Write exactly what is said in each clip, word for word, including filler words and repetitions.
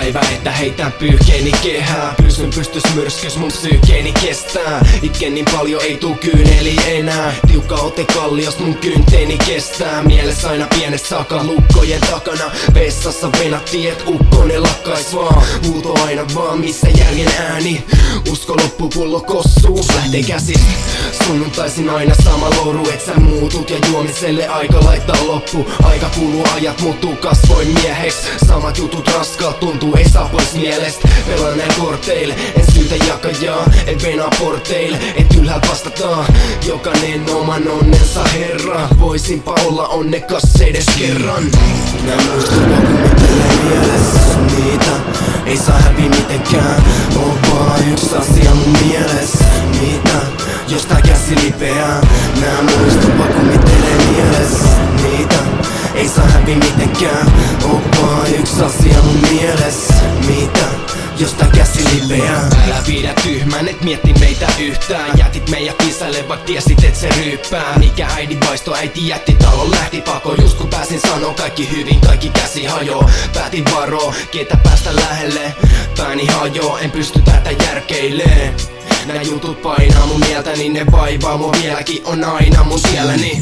päivä, että heitän pyyhkeeni kehää. Pysyn pystys myrskys mun psyykeeni kestää. Itken niin paljon ei tuu kyyneli enää. Tiukka ote kalliost mun kynteeni kestää. Mielessä aina pienestä saakka lukkojen takana. Vessassa venat tiet, ukkonen lakkais vaan. Huuto aina vaan, missä järjen ääni. Usko loppu, pullo kossuu, lähtee käsistä. Sunnuntaisin aina sama loru, et sä muutut. Ja juomiselle aika laittaa loppu. Aika kuluu, ajat muuttuu kasvoin mieheks. Samat jutut raskaat tuntuu, ei saa pois mielestä. Pelaan näin korteille, en syytä jakajaa. En venaa porteille, et ylhäältä vastataan. Jokainen oman onnensa herra. Voisinpa olla onnekas edes kerran. Nää muistuvat kummittelee mielessä niitä. Ei saa häviä mitenkään. On vaan yks asia mun mielessä. Mitä? Jos tää käsi lipeää. Nää muistuvat kummittelee mielessä niitä. Ei saa häviä mitenkään. On vaan yks asia mun mielessä. Mitä? Jos tää käsi lipeää. Älä pidä tyhmän, et mietti meitä yhtään. Jätit meidät isälle, vaik tiesit et se ryyppää. Mikä äidin vaisto, äiti jätti talon, lähti pako. Just kun pääsin sanoo kaikki hyvin, kaikki käsi hajoo. Päätin varoo, ketä päästä lähelle. Pääni hajoo, en pysty tätä järkeilee. Nää jutut painaa mun mieltä, niin ne vaivaa mua vieläkin, on aina mun sielläni.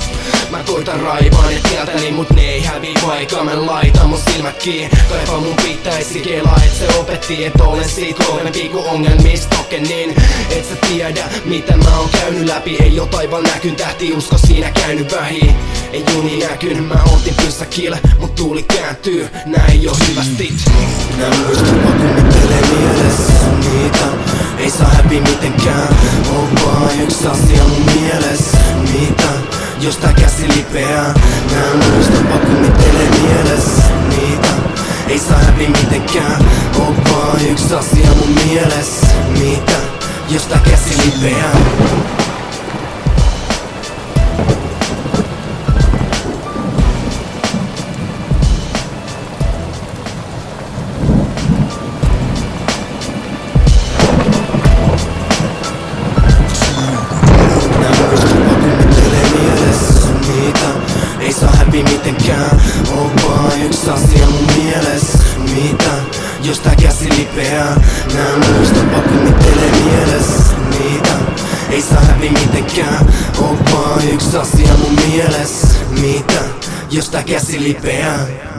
Mä koitan raivaan et tieltäni, mut ne ei hävii vaikka mä laitan mun silmät kiinni. Kaipa mun pitäisi kelaa, et se opetti, et olen siitä kovempi ku ongelmista tokenin. Et sä tiedä mitä mä oon käynyt läpi. Ei oo taivaan näkyn tähti, usko siinä käynyt vähin. Ei juni näkyn, mä ootin pyssäkillä, mut tuuli kääntyy, nää ei oo hyvästit. Nää muistuvat kummittelee mielessä niitä. Ei saa häviä mitenkään, on vaan yks asia mun mielessä. Mitä? Jos tää käsi lipeää. Nää muistuvat kummittelee mielessä niitä. Ei saa häviä mitenkään, on vaan yks asia mun mielessä. Mitä? Jos tää käsi lipeää. Ei saa häviä mitenkään, on vaan yks asia mun mielessä. Mitä? Jos tää käsi lipeää. Nää muistuvat kummittelee mielessä niitä. Ei saa häviä mitenkään, on vaan yks asia mun mielessä. Mitä? Jos tää käsi lipeää.